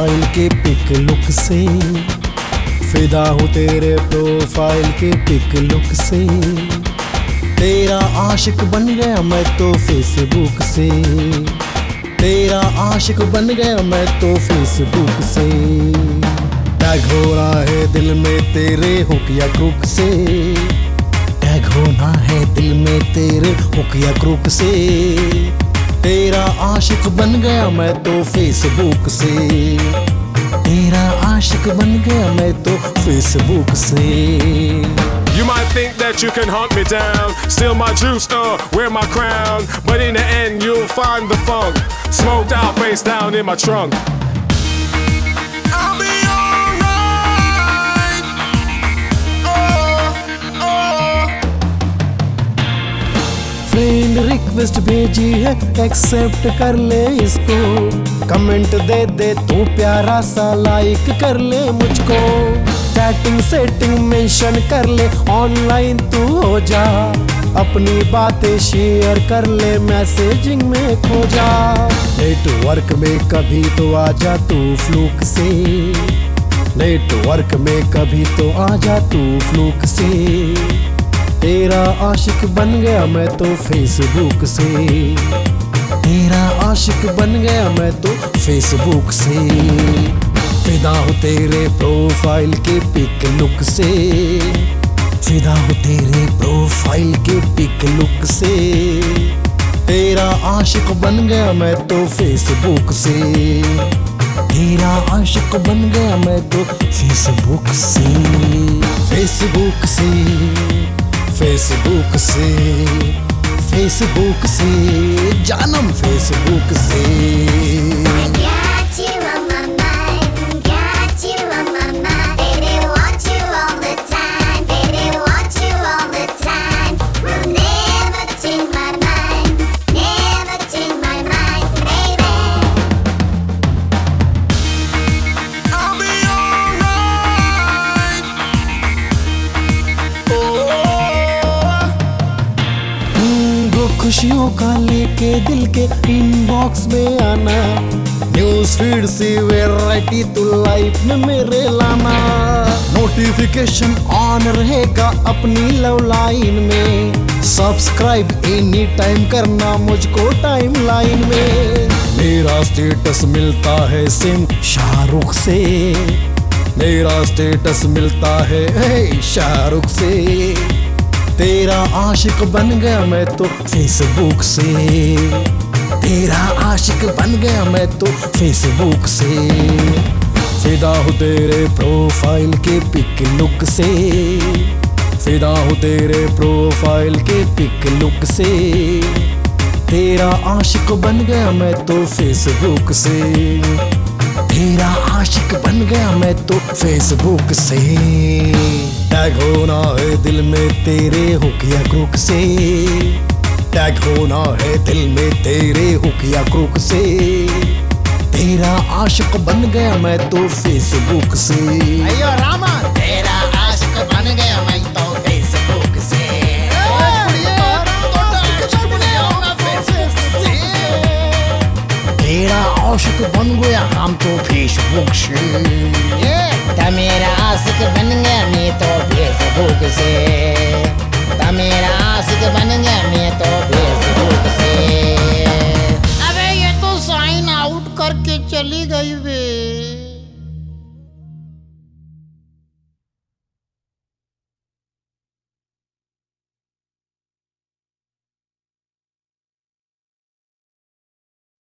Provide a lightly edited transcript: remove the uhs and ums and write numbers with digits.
Profile के pick look से, फिदा हूँ तेरे प्रोफाइल के पिक लुक से। तेरा आशिक बन गया मैं तो फेसबुक से, तेरा आशिक बन गया मैं तो फेसबुक से। टैग होना है दिल में तेरे हुक या क्रुक से, टैग होना है दिल में तेरे हुक या क्रुक से। तेरा आशिक बन गया मैं तो फेसबुक से, तेरा आशिक बन गया मैं तो फेसबुक से। You might think that you can hunt me down, steal my juice, wear my crown, but in the end you'll find the funk, smoked out, face down in my trunk. I'll be alright. Friend request भेजी है, accept कर ले इसको, comment दे दे तू प्यारा सा, like कर ले मुझको, चैटिंग सेटिंग मेंशन कर ले, ऑनलाइन तू हो जा, अपनी बातें शेयर कर ले, मैसेजिंग में खो जा। नेटवर्क में कभी तो आ जा तू फ्लूक से, नेटवर्क में कभी तो आ जा तू फ्लूक से। तेरा आशिक बन गया मैं तो फेसबुक से, तेरा आशिक बन गया मैं तो फेसबुक से। फिदा हूँ तेरे प्रोफाइल के पिक लुक से, फिदा हूँ तेरे प्रोफाइल के पिक लुक से। तेरा आशिक बन गया मैं तो फेसबुक से, तेरा आशिक बन गया मैं तो फेसबुक से। फेसबुक से, फेसबुक से, फेसबुक से, जानम फेसबुक से। खुशियों का लेके दिल के इनबॉक्स में आना, न्यूज़ फीड से वैरायटी तू लाइफ में मेरे लाना। नोटिफिकेशन ऑन रहेगा अपनी लव लाइन में, सब्सक्राइब एनी टाइम करना मुझको टाइम लाइन में। मेरा स्टेटस मिलता है सेम शाहरुख से, मेरा स्टेटस मिलता है शाहरुख से। तेरा आशिक बन गया मैं तो फेसबुक से, तेरा आशिक बन गया मैं तो फेसबुक से। फिदा हूँ तेरे प्रोफाइल के पिक लुक से, फिदा हूँ तेरे प्रोफाइल के पिक लुक से। तेरा आशिक बन गया मैं तो फेसबुक से, तेरा आशिक बन गया मैं तो फेसबुक से। टैग होना है दिल में तेरे हुक या क्रुक से, टैग होना है दिल में तेरे हुक या क्रुक से। तेरा आशिक बन गया मैं तो फेसबुक से। अयो रामा, तेरा आशिक बन गया मैं तो फेसबुक से। तेरा आशिक बन गया हम तो फेसबुक से। मेरा आशिक बन गया मैं तो फेसबुक से, मेरा आशिक बन गया मैं तो